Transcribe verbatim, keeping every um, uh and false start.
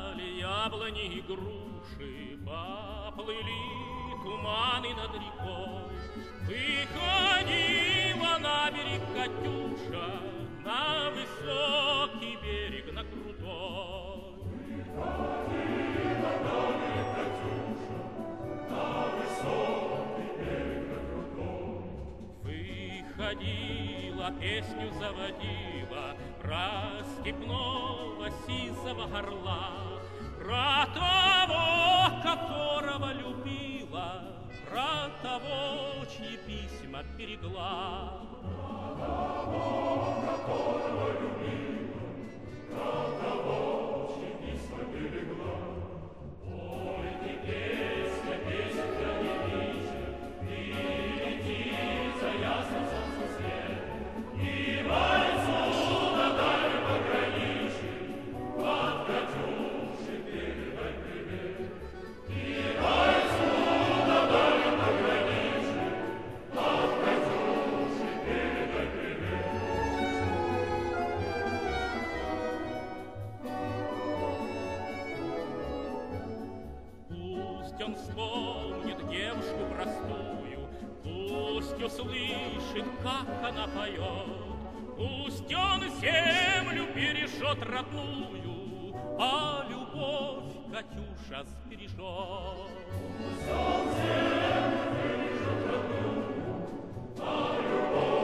Увяли яблони и груши, поплыли туманы над рекой. Выходила на берег Катюша, на высокий берег, на крутой. Выходила на берег Катюша, на высокий берег, на крутой. Выходила, песню заводила про степного сизого орла, про того, которого любила, про того, чьи письма берегла. Про того, которого любила, про того, чьи письма берегла. Ой, ты песня, песенка не вечер, ты летит за ясным солнцем свет, и бойцу на дальнем пограничье от Катюши передай привет. И бойцу на дальнем пограничье от Катюши передай привет. Пусть он вспомнит девушку простую, пусть услышит, как она поет, пусть он землю бережет родную, а любовь Катюша сбережет. Пусть он землю бережет родную, а любовь